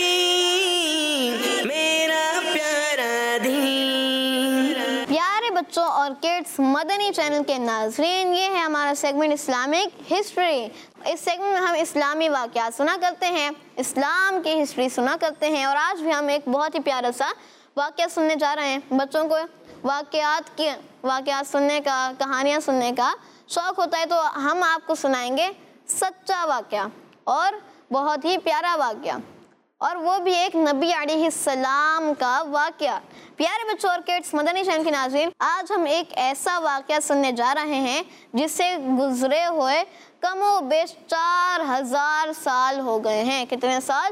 दीन, मेरा प्यारा दीन। प्यारे बच्चों और किड्स, मदनी चैनल के नाजरीन, ये है हमारा सेगमेंट इस्लामिक हिस्ट्री। इस सेगमेंट में हम इस्लामी वाक़यात सुना करते हैं, इस्लाम की हिस्ट्री सुना करते हैं। और आज भी हम एक बहुत ही प्यारा सा वाक़या सुनने जा रहे हैं। बच्चों को वाक़यात सुनने का, कहानियाँ सुनने का शौक़ होता है, तो हम आपको सुनाएंगे सच्चा वाक़या। और बहुत ही प्यारा वाक़या, और वो भी एक नबी अलैहिस्सलाम का वाक़या। प्यारे बच्चों और किड्स, मदनी चैनल के नाज़रीन, आज हम एक ऐसा वाक़या सुनने जा रहे हैं जिससे गुजरे हुए कमो बेश 4000 साल हो गए हैं। कितने साल?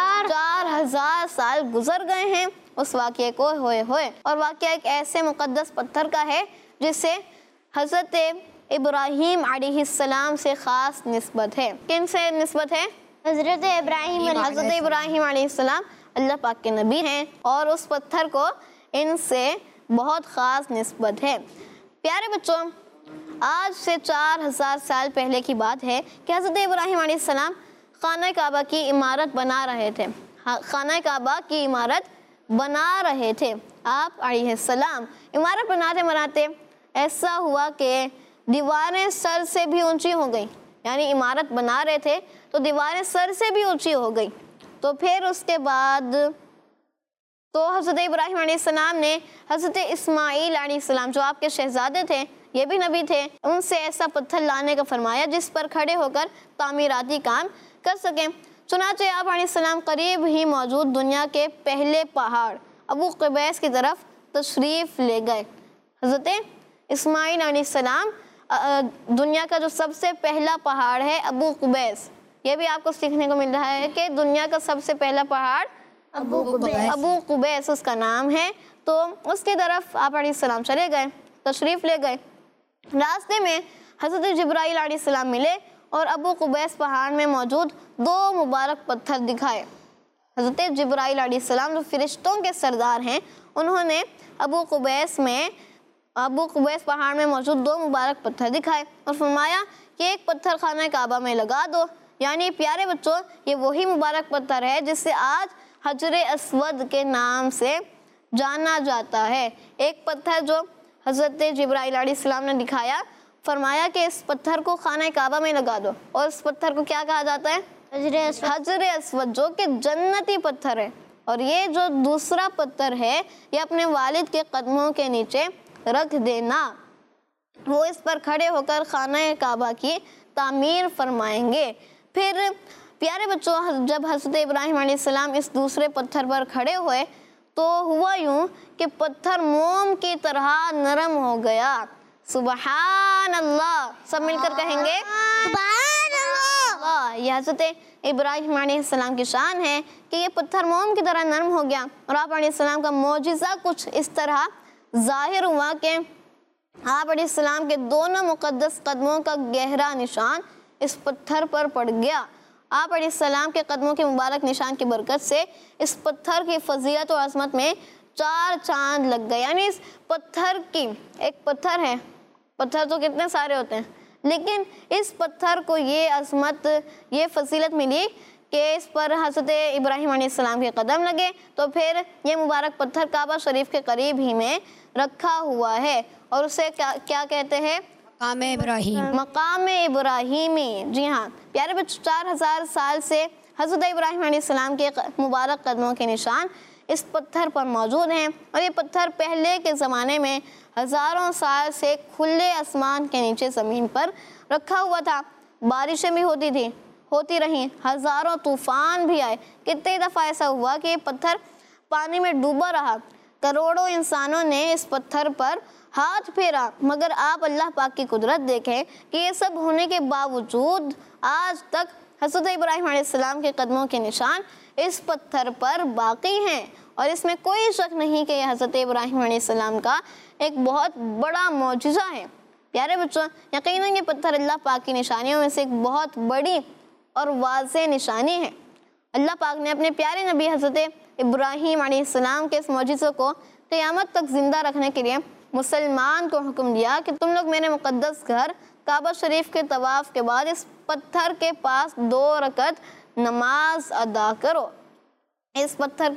4000 साल गुजर गए हैं उस वाक़ये को होए और वाक़या एक ऐसे मुक़द्दस पत्थर का है जिससे हज़रत इब्राहीम अलैहिस्सलाम से ख़ास निस्बत है। किन से निस्बत है? हज़रत इब्राहीम अलैहिस्सलाम अल्लाह पाक के नबी हैं और उस पत्थर को इनसे बहुत ख़ास निस्बत है। प्यारे बच्चों, आज से 4000 साल पहले की बात है कि हज़रत इब्राहीम अलैहिस्सलाम खाना काबा की इमारत बना रहे थे। खाना काबा की इमारत बना रहे थे आप अलैहिस्सलाम। इमारत बनाते ऐसा हुआ कि दीवारें सर से भी ऊंची हो गई, यानी इमारत बना रहे थे तो दीवारें सर से भी ऊंची हो गई। तो फिर उसके बाद तो हज़रत इब्राहीम अलैहिस्सलाम ने हज़रत इस्माईल अलैहिस्सलाम, जो आपके शहज़ादे थे, ये भी नबी थे, उनसे ऐसा पत्थर लाने का फरमाया जिस पर खड़े होकर तामीराती काम कर सकें। चुनांचे आप अलैहिस्सलाम करीब ही मौजूद दुनिया के पहले पहाड़ अबू कुबैस की तरफ तशरीफ़ ले गए। हज़रत इस्माईल अलैहिस्सलाम दुनिया का जो सबसे पहला पहाड़ है अबू कुबैस, ये भी आपको सीखने को मिल रहा है कि दुनिया का सबसे पहला पहाड़ अबू कुबैस उसका नाम है। तो उसकी तरफ आप अलैहिस्सलाम चले गए, तशरीफ़ ले गए। रास्ते में हज़रत जिब्राईल अलैहिस्सलाम मिले और अबू कुबैस पहाड़ में मौजूद 2 मुबारक पत्थर दिखाए। हज़रत जिब्राईल अलैहिस्सलाम जो फरिश्तों के सरदार हैं, उन्होंने अबू कुबैस पहाड़ में मौजूद 2 मुबारक पत्थर दिखाए और फरमाया कि एक पत्थर खाना काबा में लगा दो। यानी प्यारे बच्चों, ये वही मुबारक पत्थर है जिससे आज हजरे अस्वद के नाम से जाना जाता है। एक पत्थर जो हज़रत जिब्राईल अलैहिस्सलाम ने दिखाया, फरमाया कि इस पत्थर को खाना काबा में लगा दो, और इस पत्थर को क्या कहा जाता है? हजरे अस्वद, जो कि जन्नती पत्थर है। और ये जो दूसरा पत्थर है, ये अपने वालिद के कदमों के नीचे रख देना, वो इस पर खड़े होकर खाना काबा की तामीर फरमाएंगे। फिर प्यारे बच्चों, जब हज़रत इब्राहीम अलैहिस्सलाम इस दूसरे पत्थर पर खड़े हुए तो हुआ यूं कि पत्थर मोम की तरह नरम हो गया। सुबहान अल्लाह, सब मिलकर कहेंगे सुबहान अल्लाह। यह हज़रत इब्राहीम अलैहिस्सलाम की शान है कि ये पत्थर मोम की तरह नरम हो गया। और आप अलैहिस्सलाम का मौजिज़ा कुछ इस तरह ज़ाहिर हुआ कि आप अलैहिस्सलाम के दोनों मुक़द्दस कदमों का गहरा निशान इस पत्थर पर पड़ गया। आप अलैहिस्सलाम के कदमों के मुबारक निशान की बरकत से इस पत्थर की फजीलत और अज़मत में 4 चांद लग गए। यानी इस पत्थर की, एक पत्थर है, पत्थर तो कितने सारे होते हैं, लेकिन इस पत्थर को ये अज़मत, ये फजीलत मिली कि इस पर हज़रत इब्राहीम अलैहिस्सलाम के कदम लगे। तो फिर ये मुबारक पत्थर काबा शरीफ के करीब ही में रखा हुआ है और उसे क्या कहते हैं? मकाम इब्राहीमी। जी हाँ प्यारे बच्चों, 4000 साल से हज़रत इब्राहीम अलैहिस्सलाम के मुबारक कदमों के निशान इस पत्थर पर मौजूद हैं। और ये पत्थर पहले के ज़माने में हज़ारों साल से खुले आसमान के नीचे ज़मीन पर रखा हुआ था। बारिशें भी होती रहीं, हज़ारों तूफ़ान भी आए। कितनी दफ़ा ऐसा हुआ कि ये पत्थर पानी में डूबा रहा। करोड़ों इंसानों ने इस पत्थर पर हाथ फेरा, मगर आप अल्लाह पाक की कुदरत देखें कि ये सब होने के बावजूद आज तक हज़रत इब्राहीम अलैहिस्सलाम के कदमों के निशान इस पत्थर पर बाकी हैं। और इसमें कोई शक नहीं कि यह हज़रत इब्राहीम अलैहिस्सलाम का एक बहुत बड़ा मौजिज़ा है। प्यारे बच्चों, यकीनन ये पत्थर अल्लाह पाक की निशानियों में से एक बहुत बड़ी और वाज़ेह निशानी है। अल्लाह पाक ने अपने प्यारे नबी हज़रत इब्राहीम अलैहिस्सलाम के इस मौजिज़े को क़यामत तक ज़िंदा रखने के लिए मुसलमान को हुक्म दिया कि तुम लोग मेरे मुक़द्दस घर काबा शरीफ के तवाफ़ के बाद इस पत्थर के पास 2 रकत नमाज अदा करो। इस पत्थर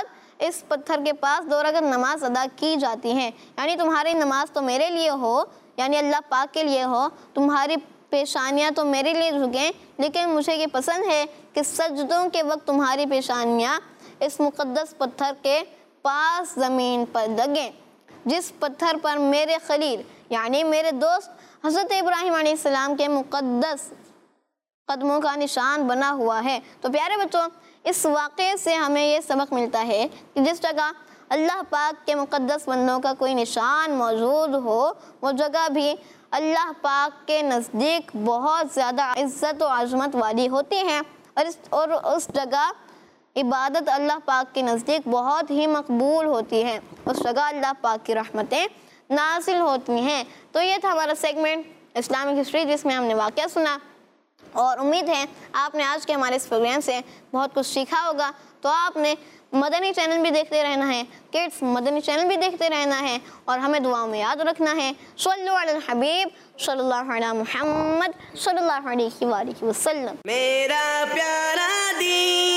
के पास 2 रकत नमाज अदा की जाती हैं। यानी तुम्हारी नमाज तो मेरे लिए हो, यानी अल्लाह पाक के लिए हो, तुम्हारी पेशानियाँ तो मेरे लिए झुकें, लेकिन मुझे ये पसंद है कि सजदों के वक्त तुम्हारी पेशानियाँ इस मुक़द्दस पत्थर के पास ज़मीन पर लगें, जिस पत्थर पर मेरे खलील यानी मेरे दोस्त हज़रत इब्राहीम अलैहिस्सलाम के मुक़द्दस कदमों का निशान बना हुआ है। तो प्यारे बच्चों, इस वाक़े से हमें ये सबक मिलता है कि जिस जगह अल्लाह पाक के मुक़द्दस बंदों का कोई निशान मौजूद हो, वो जगह भी अल्लाह पाक के नज़दीक बहुत ज़्यादा इज़्ज़त और अज़मत वाली होती हैं और उस जगह इबादत अल्लाह पाक के नज़दीक बहुत ही मकबूल होती है। उस जगह अल्लाह पाक की रहमतें नाज़िल होती हैं। तो ये था हमारा सेगमेंट इस्लामिक हिस्ट्री, जिसमें हमने वाक़या सुना और उम्मीद है आपने आज के हमारे इस प्रोग्राम से बहुत कुछ सीखा होगा। तो आपने मदनी चैनल भी देखते रहना है, किड्स मदनी चैनल भी देखते रहना है और हमें दुआओं में याद रखना है। सल्लल्लाहु अलैहि हबीब सल्लल्लाहु अलैहि मुहम्मद सल्लल्लाहु अलैहि वसल्लम। मेरा प्यारा दीन